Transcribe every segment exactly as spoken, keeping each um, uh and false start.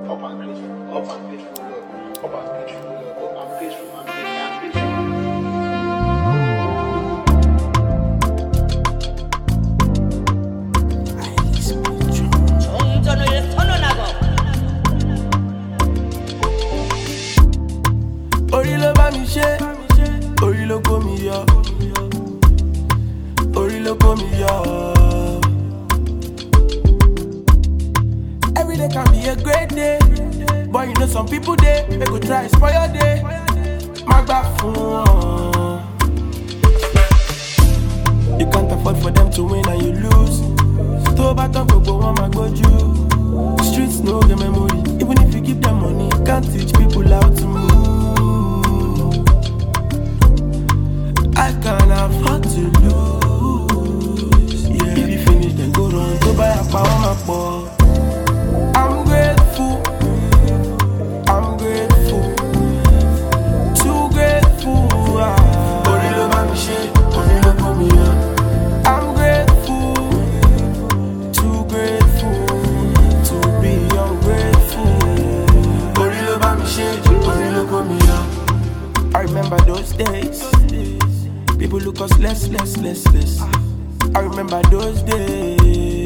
Up and grateful, up and grateful, Lord. Up and grateful, Lord. Up and grateful, I'm grateful, I'm grateful. Orí ló bá mi ṣe, orí ló kó mi yọ, orí ló kó mi yọ. Every day can be a great day, but you know some people dey, they go try spoil your day. Má gbà fún wọn. You can't afford for them to win and you lose. Tó bá tán gbogbo wọn máa gbójú. Streets no get memory, even if you give them money, you can't teach people how to move. I can't afford to lose. Yeah. If you finish, then go run. Go buy a power map. I'm grateful. I'm grateful. Too grateful. Only love my shit. Only love for me. I'm grateful. Too grateful to be ungrateful. Only love my shit. Only love for me. I remember those days. People look us less, less, less, less. I remember those days.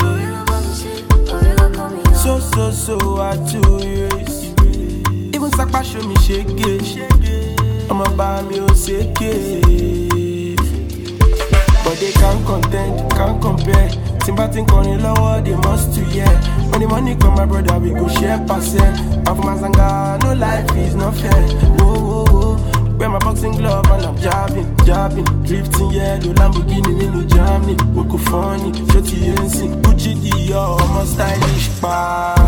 So, so, so hard to erase. Even Sakpa show me shake it. I'ma buy me a shake it. But they can't contend, can't compare. Sympathy calling lower, they must to yeah. When the money come, my brother, we go share percent. And for my zanga, no life is not fair. Whoa, whoa, whoa. Wear my boxing glove and I'm jabbing, jabbing. Drifting yellow, Lamborghini, in Germany. Woko funny, Joti Yensin, Gucci Dior, I'm a stylish bar.